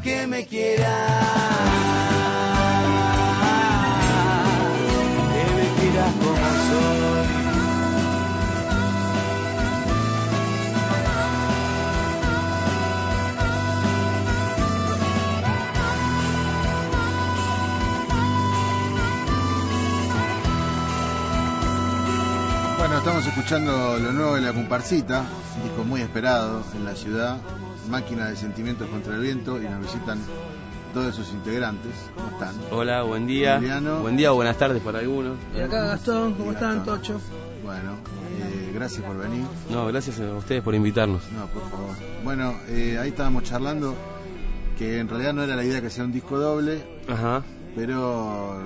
que me quieras, que me quieras como soy. Bueno, estamos escuchando lo nuevo de La Comparsita, un disco muy esperado en la ciudad, Máquina de Sentimientos contra el Viento, y nos visitan todos sus integrantes. ¿Cómo están? Hola, buen día. Emiliano. Buen día o buenas tardes para algunos. Y acá Gastón, ¿cómo están, Tocho? Bueno, gracias por venir. No, gracias a ustedes por invitarnos. No, por favor. Bueno, ahí estábamos charlando que en realidad no era la idea que sea un disco doble, Ajá. pero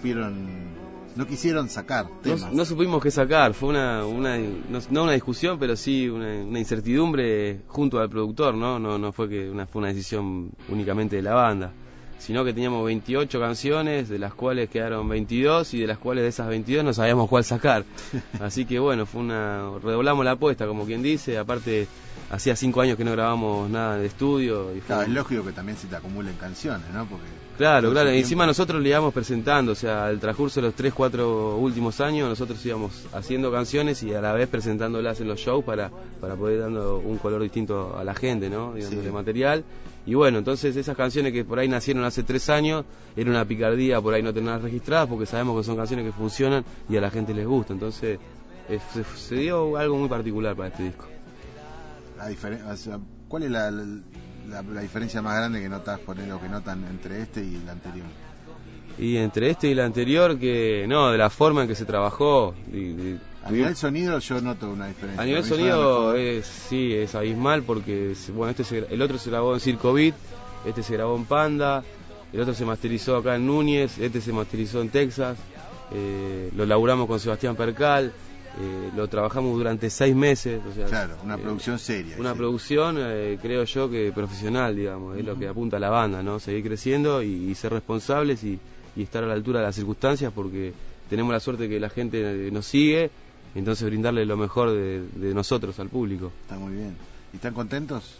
no quisieron sacar temas. No supimos qué sacar, fue no una discusión, pero sí una incertidumbre junto al productor, ¿no? No fue que fue una decisión únicamente de la banda, sino que teníamos 28 canciones, de las cuales quedaron 22, y de las cuales de esas 22 no sabíamos cuál sacar. Así que bueno, redoblamos la apuesta, como quien dice. Aparte, hacía 5 años que no grabamos nada de estudio. Y claro, es lógico que también se te acumulen canciones, ¿no? Porque Claro, encima nosotros le íbamos presentando, o sea, al transcurso de los 3-4 últimos años nosotros íbamos haciendo canciones y a la vez presentándolas en los shows para poder dando un color distinto a la gente, ¿no? Dándole material. Y bueno, entonces esas canciones que por ahí nacieron hace 3 años, era una picardía por ahí no tenerlas registradas, porque sabemos que son canciones que funcionan y a la gente les gusta. Entonces se dio algo muy particular para este disco. ¿Cuál es la diferencia más grande que notas, que notan entre este y el anterior? Y entre este y el anterior, de la forma en que se trabajó. A nivel sonido yo noto una diferencia. A nivel sonido es abismal, porque bueno, el otro se grabó en Circo Beat, este se grabó en Panda, el otro se masterizó acá en Núñez, este se masterizó en Texas, lo laburamos con Sebastián Percal. Lo trabajamos durante 6 meses, o sea, claro, una producción seria. Una producción, creo yo, que profesional, digamos, es lo que apunta a la banda, ¿no? Seguir creciendo y ser responsables y estar a la altura de las circunstancias, porque tenemos la suerte que la gente nos sigue, entonces brindarle lo mejor de nosotros al público. Está muy bien. ¿Y están contentos?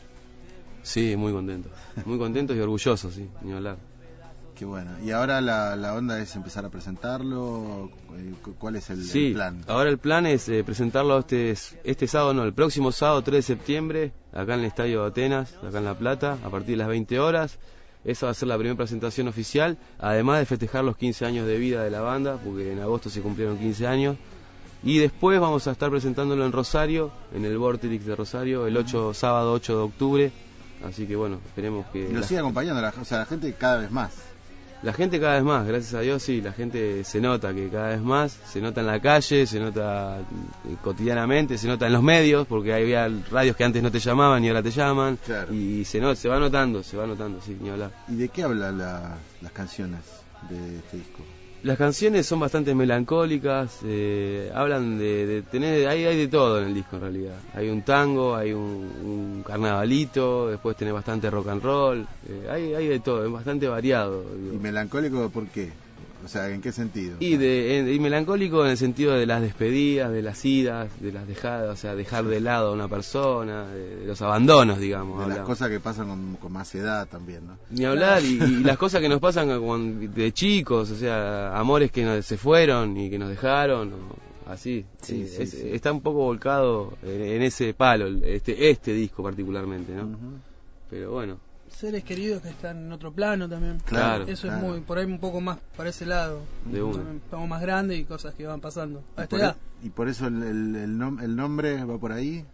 Sí, muy contentos y orgullosos, sí, ni hablar. Qué bueno. ¿Y ahora la onda es empezar a presentarlo? ¿Cuál es el plan? Ahora el plan es presentarlo este sábado, no, el próximo sábado 3 de septiembre, acá en el Estadio de Atenas, acá en La Plata, a partir de las 20 horas. Esa va a ser la primera presentación oficial, además de festejar los 15 años de vida de la banda, porque en agosto se cumplieron 15 años. Y después vamos a estar presentándolo en Rosario, en el Vorterix de Rosario, el sábado 8 de octubre. Así que bueno, esperemos que... Y nos sigue acompañando la gente cada vez más. La gente cada vez más, gracias a Dios, sí, la gente se nota que cada vez más, se nota en la calle, se nota cotidianamente, se nota en los medios, porque había radios que antes no te llamaban y ahora te llaman, claro. Y se va notando, sí, ni hablar. ¿Y de qué hablan las canciones de este disco? Las canciones son bastante melancólicas, hablan de tener, hay de todo en el disco en realidad. Hay un tango, hay un carnavalito, después tenés bastante rock and roll, hay de todo, es bastante variado. ¿Y melancólico por qué? O sea, ¿en qué sentido? Y melancólico en el sentido de las despedidas, de las idas, de las dejadas, o sea, dejar de lado a una persona, de los abandonos, digamos. De las cosas que pasan con más edad también, ¿no? Ni hablar, y las cosas que nos pasan de chicos, o sea, amores que se fueron y que nos dejaron, así. Sí. Está un poco volcado en ese palo, este disco particularmente, ¿no? Pero bueno. Seres queridos que están en otro plano también. Claro. Eso es muy, por ahí un poco más para ese lado. De uno. Estamos más grandes y cosas que van pasando. ¿Y por eso el nombre va por ahí?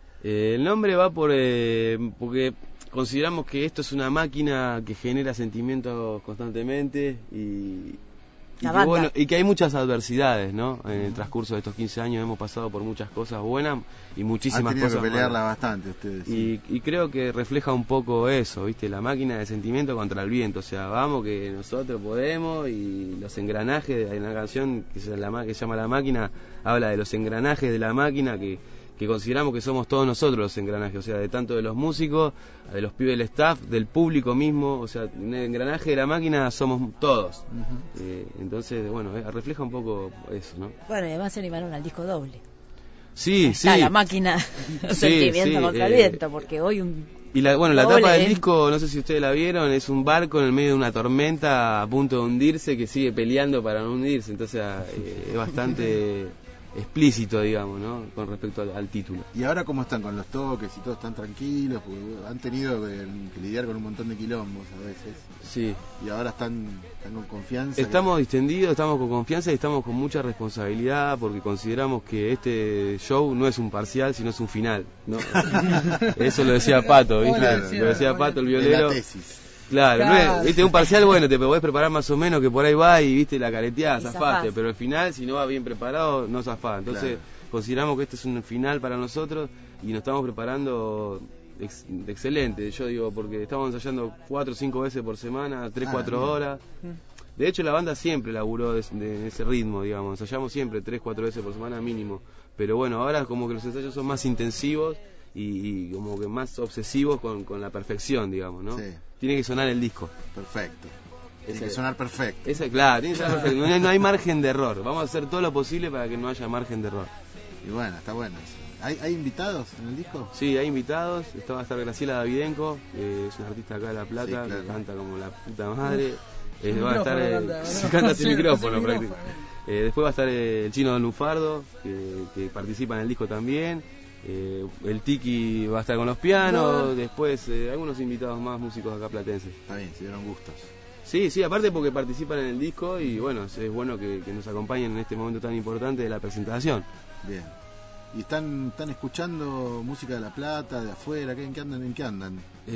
El nombre va porque consideramos que esto es una máquina que genera sentimientos constantemente y que hay muchas adversidades, ¿no? En el transcurso de estos 15 años hemos pasado por muchas cosas buenas y muchísimas cosas malas. Han tenido que pelearla bastante ustedes. Sí. Y creo que refleja un poco eso, ¿viste? La máquina de sentimiento contra el viento, o sea, vamos que nosotros podemos, y los engranajes, hay una canción que se llama La Máquina, habla de los engranajes de la máquina que consideramos que somos todos nosotros los engranajes, o sea, de tanto de los músicos, de los pibes del staff, del público mismo, o sea, en el engranaje de la máquina somos todos. Entonces, bueno, refleja un poco eso, ¿no? Bueno, y además se animaron al disco doble. Sí. La máquina, sentimiento contra el viento, porque hoy Y la Doble, tapa del disco, no sé si ustedes la vieron, es un barco en el medio de una tormenta a punto de hundirse que sigue peleando para no hundirse, entonces es bastante explícito, digamos, ¿no? Con respecto al título. ¿Y ahora cómo están con los toques y todos están tranquilos? Porque han tenido que lidiar con un montón de quilombos a veces. Sí. Y ahora están con confianza. Estamos distendidos, estamos con confianza y estamos con mucha responsabilidad porque consideramos que este show no es un parcial, sino es un final, ¿no? Eso lo decía Pato, ¿viste? Claro, Lo decía Pato, el Es violero. la tesis. Claro, no Claro. es, viste, un parcial, bueno, te podés preparar más o menos, que por ahí va y viste la careteada, Y zafaste, zafás. pero al final, si no vas bien preparado, no zafás. Entonces, Claro. consideramos que este es un final para nosotros y nos estamos preparando excelente, yo digo, porque estamos ensayando 4 o 5 veces por semana, 3 Ah, 4 bien. horas. De hecho, la banda siempre laburó de ese ritmo, digamos, ensayamos siempre 3 4 veces por semana mínimo. Pero bueno, ahora como que los ensayos son más intensivos y como que más obsesivos con la perfección, digamos, ¿no? Sí. Tiene que sonar el disco. Perfecto. Tiene Ese- que sonar perfecto. Claro, tiene que sonar perfecto. No hay margen de error. Vamos a hacer todo lo posible para que no haya margen de error. Y bueno, está bueno eso. ¿Hay invitados en el disco? Sí, hay invitados. Va a estar Graciela Davidenko, que es una artista acá de La Plata, Sí, claro. que canta como la puta madre. Sin Va a estar, micrófono canta, se ¿no? canta sin Sí, micrófono sin prácticamente. Después va a estar el Chino Don Lufardo, que participa en el disco también. El Tiki va a estar con los pianos. No. Después algunos invitados más, músicos acá platenses. Está bien, se dieron gustos. Sí, aparte porque participan en el disco y bueno, es bueno que nos acompañen en este momento tan importante de la presentación. Bien. ¿Y están escuchando música de La Plata, de afuera? ¿En qué andan?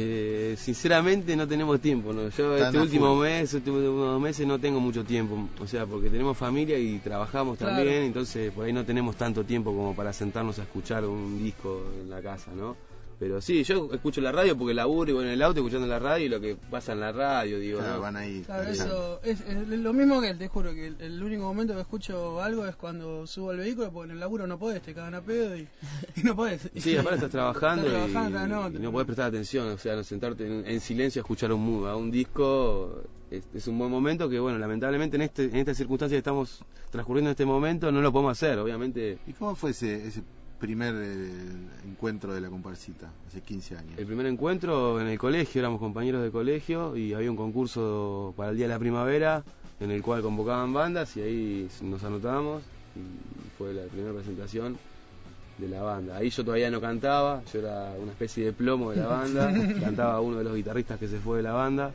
Sinceramente no tenemos tiempo, ¿no? Yo Están este a último full. mes, últimos 2 meses no tengo mucho tiempo, o sea, porque tenemos familia y trabajamos Claro. también, entonces por ahí no tenemos tanto tiempo como para sentarnos a escuchar un disco en la casa, ¿no? Pero sí, yo escucho la radio porque laburo y voy en el auto escuchando la radio y lo que pasa en la radio, digo, Claro, ¿no? van ahí. Claro, escuchando. eso es lo mismo que él, te juro que el único momento que escucho algo es cuando subo al vehículo, porque en el laburo no podés, te cagan a pedo y no podés. Sí, aparte estás trabajando, Estás trabajando, y no podés prestar atención, o sea, no sentarte en silencio a escuchar a un disco es un buen momento que, bueno, lamentablemente en estas circunstancias que estamos transcurriendo en este momento no lo podemos hacer, obviamente. ¿Y cómo fue ese primer encuentro de la comparsita, hace 15 años? El primer encuentro en el colegio, éramos compañeros de colegio y había un concurso para el Día de la Primavera en el cual convocaban bandas y ahí nos anotamos y fue la primera presentación de la banda. Ahí yo todavía no cantaba, yo era una especie de plomo de la banda, cantaba uno de los guitarristas que se fue de la banda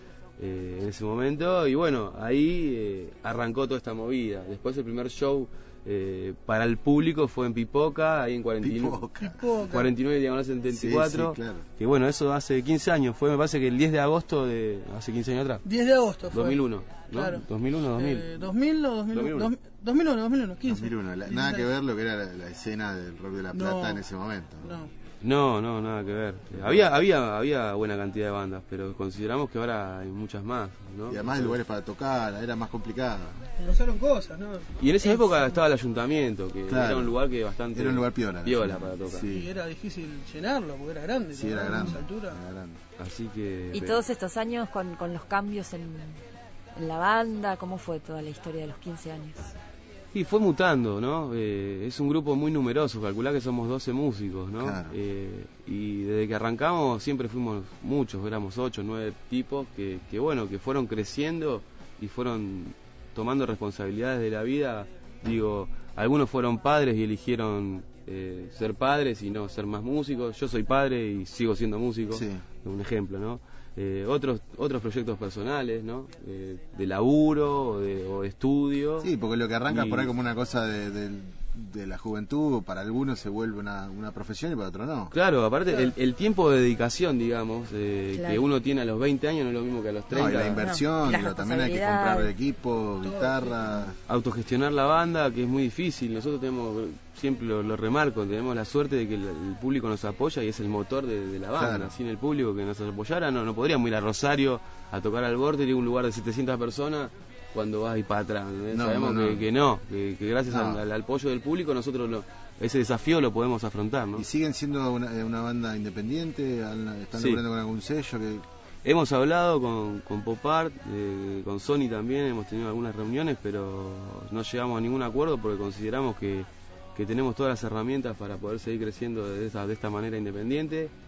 en ese momento y bueno, ahí arrancó toda esta movida. Después el primer show para el público fue en Pipoca, ahí en 49, Pipoca. 49 diagonal 74, Sí, claro. que bueno, eso hace 15 años, fue me parece que el 10 de agosto de hace 15 años atrás, 10 de agosto fue. 2001, ¿no? Claro. 2001, 2000. 2000 o 2001. 2001, 15. 2001, nada que ver lo que era la escena del rock de La Plata No. en ese momento. No. No, nada que ver. Había buena cantidad de bandas, pero consideramos que ahora hay muchas más, ¿no? Y además de lugares para tocar, era más complicado. Pasaron cosas, ¿no? Y en esa época estaba el ayuntamiento, que Claro. era un lugar que bastante Era un lugar piola. piola para tocar. Sí. Y era difícil llenarlo porque era grande. Sí, ¿no? era A grande. esa altura. Era grande. Así que Y todos estos años con los cambios en la banda, ¿cómo fue toda la historia de los 15 años? sí, fue mutando, ¿no? Es un grupo muy numeroso, calculá que somos 12 músicos, ¿no? Claro. Y desde que arrancamos siempre fuimos muchos, éramos 8, 9 tipos que bueno, que fueron creciendo y fueron tomando responsabilidades de la vida. Digo, algunos fueron padres y eligieron ser padres y no ser más músicos. Yo soy padre y sigo siendo músico, Sí. un ejemplo, ¿no? Otros proyectos personales, ¿no? De laburo o de estudio. Sí, porque lo que arranca Y- por ahí como una cosa de la juventud, para algunos se vuelve una profesión y para otros no. Claro, aparte el tiempo de dedicación, digamos, que Claro. uno tiene a los 20 años no es lo mismo que a los No, 30. y la inversión, No, y las digo, también hay que comprar responsabilidades. equipo, guitarra. Autogestionar la banda, que es muy difícil. Nosotros tenemos, siempre lo remarco, tenemos la suerte de que el público nos apoya y es el motor de la banda. Claro. Sin el público que nos apoyara, no podríamos ir a Rosario a tocar al borde y un lugar de 700 personas cuando vas y para atrás. ¿entendés? No, Sabemos no. que gracias No. al apoyo del público nosotros ese desafío lo podemos afrontar, ¿no? ¿Y siguen siendo una banda independiente? ¿Están Sí. logrando con algún sello? Hemos hablado con Pop Art, con Sony también, hemos tenido algunas reuniones, pero no llegamos a ningún acuerdo porque consideramos que tenemos todas las herramientas para poder seguir creciendo de esta manera independiente,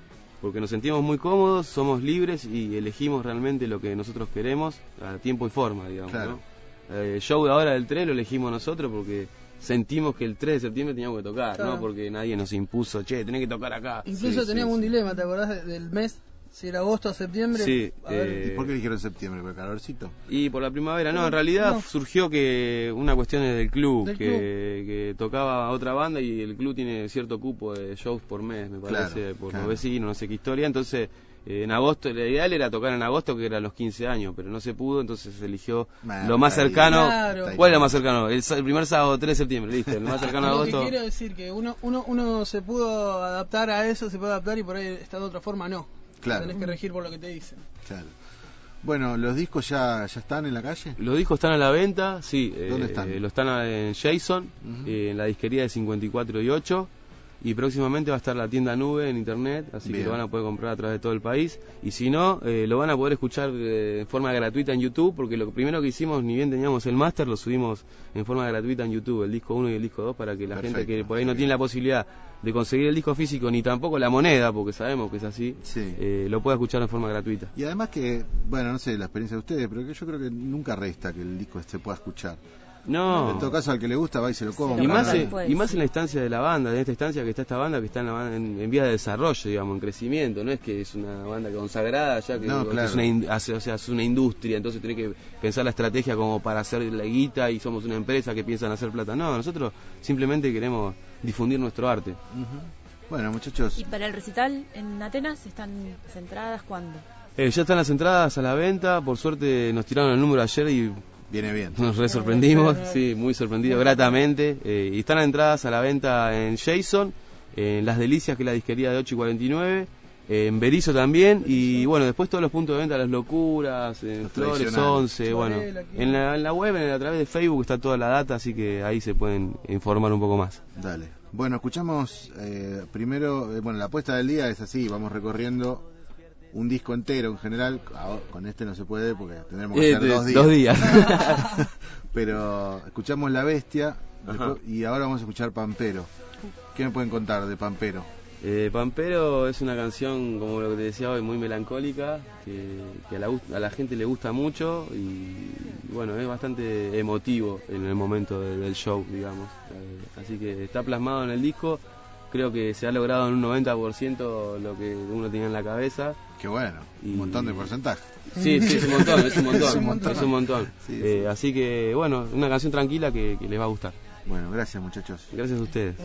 porque nos sentimos muy cómodos, somos libres y elegimos realmente lo que nosotros queremos a tiempo y forma, digamos, Claro. ¿no? El show de ahora del 3 lo elegimos nosotros porque sentimos que el 3 de septiembre teníamos que tocar, Claro. no porque nadie nos impuso, che, tenés que tocar acá. Incluso Sí, teníamos sí, un sí. dilema, ¿te acordás del mes? Si era agosto o septiembre. Sí, A ver, ¿Y por qué eligieron septiembre? ¿Por el calorcito? Y por la primavera, no, No, en realidad no. surgió que una cuestión del club, Del que tocaba otra banda y el club tiene cierto cupo de shows por mes, me parece, Claro, por claro. los vecinos, no sé qué historia, entonces en agosto, la ideal era tocar en agosto, que eran los 15 años, pero no se pudo, entonces se eligió Bueno, lo más está ahí. cercano. Claro. ¿Cuál es lo más cercano? El primer sábado 3 de septiembre, listo, el más cercano a lo que agosto. quiero decir que uno se pudo adaptar a eso, se puede adaptar y por ahí está de otra forma no. Claro. Tenés que regir por lo que te dicen. Claro. Bueno, ¿los discos ya están en la calle? Los discos están a la venta, sí. ¿Dónde están? Los están en Jason, Ujú. en la disquería de 54 y 8. Y próximamente va a estar la tienda Nube en internet, así Bien. que lo van a poder comprar a través de todo el país. Y si no, lo van a poder escuchar de forma gratuita en YouTube, porque lo primero que hicimos, ni bien teníamos el máster, lo subimos en forma gratuita en YouTube, el disco 1 y el disco 2, para que la Perfecto, gente que por ahí no bien. tiene la posibilidad de conseguir el disco físico, ni tampoco la moneda, porque sabemos que es así, Sí. lo pueda escuchar en forma gratuita. Y además que, bueno, no sé la experiencia de ustedes, pero que yo creo que nunca resta que el disco se pueda escuchar. No. En todo caso, al que le gusta va y se lo compra. Y lo más, compra en, después, y más sí. en la instancia de la banda, en esta instancia que está esta banda, que está en vía de desarrollo, digamos, en crecimiento, no es que es una banda consagrada ya, que, No, que claro. es una, o sea, es una industria, entonces tenés que pensar la estrategia como para hacer la guita y somos una empresa que piensan hacer plata. No, nosotros simplemente queremos difundir nuestro arte. Ujú. Bueno, muchachos, Y para el recital en Atenas están las entradas, ¿cuándo? Ya están las entradas a la venta, por suerte nos tiraron el número ayer y viene bien. nos re sorprendimos, sí, muy sorprendido, gratamente. Y están las entradas a la venta en Jason, en Las Delicias, que es la disquería de 8 y 49, en Berizo también, y bueno, después todos los puntos de venta, Las Locuras, en Los Flores tradicionales. 11, bueno, Varela, aquí. en la web, a través de Facebook está toda la data, así que ahí se pueden informar un poco más. Dale. Bueno, escuchamos primero, bueno, la apuesta del día es así, vamos recorriendo un disco entero en general. Con este no se puede porque tendremos que hacer 2 días. 2 días. Pero escuchamos La Bestia Ajá. y ahora vamos a escuchar Pampero. ¿Qué me pueden contar de Pampero? Pampero es una canción, como lo que te decía hoy, muy melancólica, que a la gente le gusta mucho y bueno, es bastante emotivo en el momento del show, digamos. Así que está plasmado en el disco, creo que se ha logrado en un 90% lo que uno tenía en la cabeza. Qué bueno, Y- un montón de porcentaje. Sí, es un montón, es un montón, Es un montón. es un montón. Sí, sí. Así que bueno, una canción tranquila que les va a gustar. Bueno, gracias muchachos. Gracias a ustedes.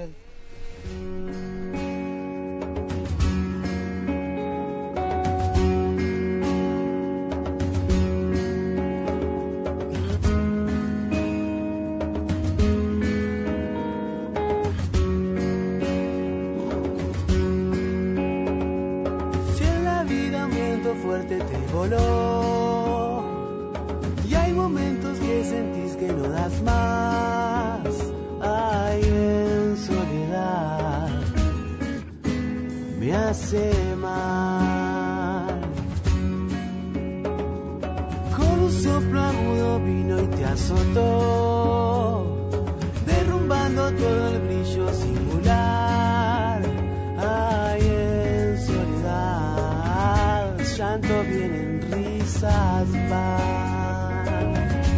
Si en la vida un viento fuerte te voló y hay momentos que sentís que no das más, ay, en soledad me hace mal. Con un soplo agudo vino y te azotó, derrumbando todo el brillo singular. Ay, en soledad, llanto vienen, risas van.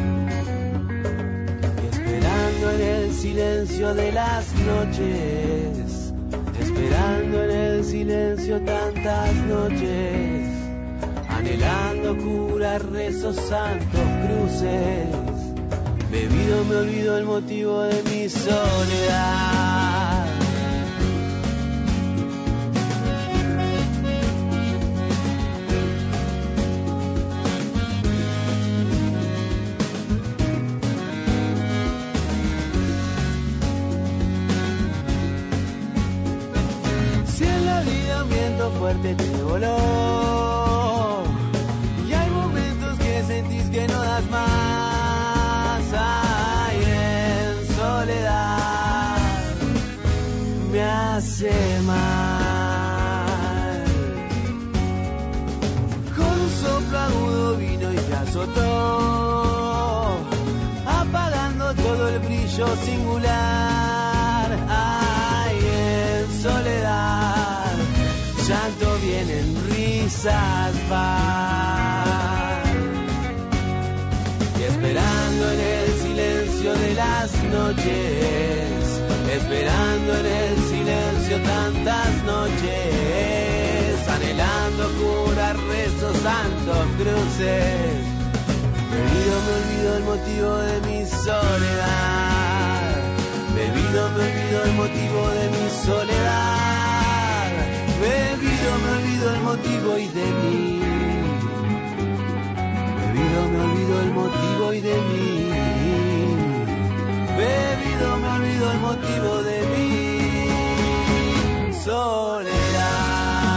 Y esperando en el silencio de las noches, esperando en el silencio tantas noches, anhelando curar rezos, santos, cruces. Bebido me olvido el motivo de mi soledad. Si en la vida un viento fuerte te voló y hay momentos que sentís que no das más, ay, en soledad me hace mal. Con un soplo agudo vino y te azotó, apagando todo el brillo singular. Ay, en soledad, llanto vienen, risas van. Y esperando en el silencio de las noches, esperando en el silencio tantas noches, anhelando curar rezos, santos, cruces. Me olvido el motivo de mi soledad. Me olvido el motivo de mi soledad. Me olvido el motivo y de mí. Me olvido el motivo y de mí. Me olvido el motivo de mi soledad.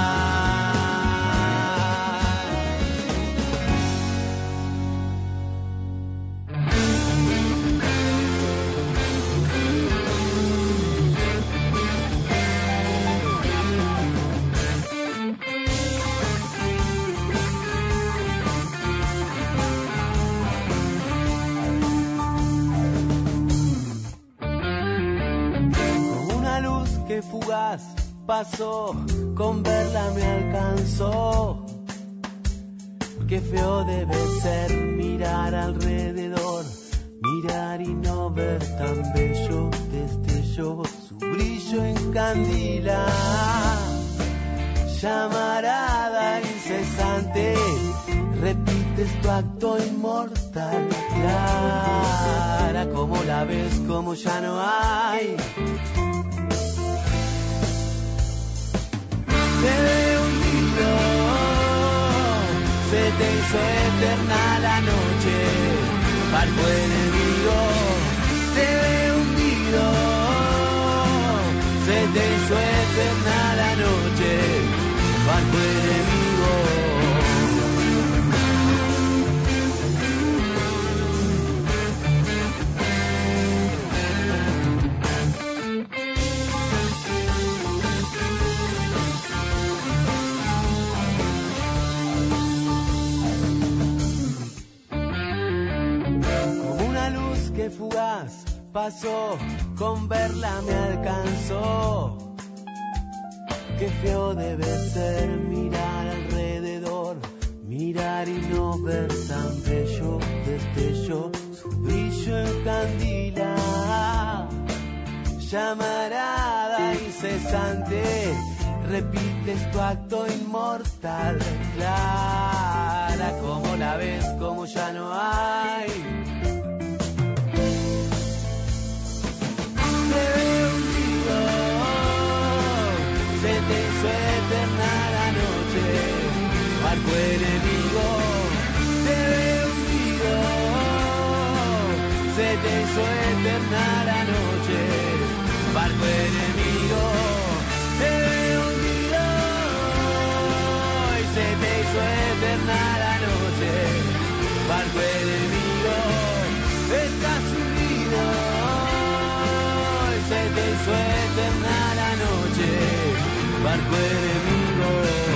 Fugaz pasó, con verla me alcanzó. Qué feo debe ser mirar alrededor, mirar y no ver tan bello destello, su brillo encandila, llamarada incesante, repites tu acto inmortal, clara como la ves, como ya no hay. Te veo hundido, se te hizo eterna la noche, barco enemigo. Te veo hundido, se te hizo eterna la noche, barco enemigo. Fugaz pasó, con verla me alcanzó. Qué feo debe ser mirar alrededor, mirar y no ver tan bello destello, su brillo encandila, llamarada incesante, repites tu acto inmortal, clara como la ves, como ya no hay. Se te hizo eterna la noche, barco enemigo. Te veo hundido, se te hizo eterna la noche, barco enemigo. Te veo hundido y se te hizo eterna la noche, barco enemigo. Estás hundido, se te hizo eterna la noche, barco enemigo.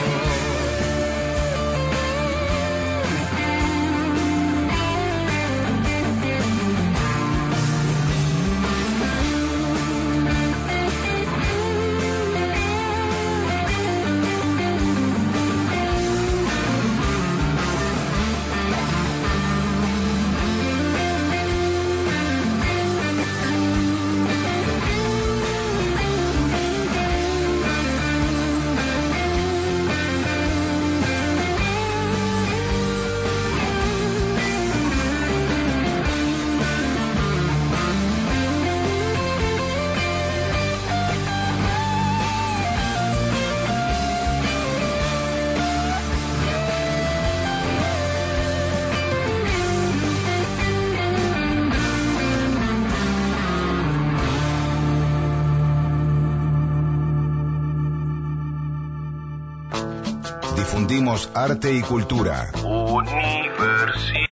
Difundimos arte y cultura. Universidad.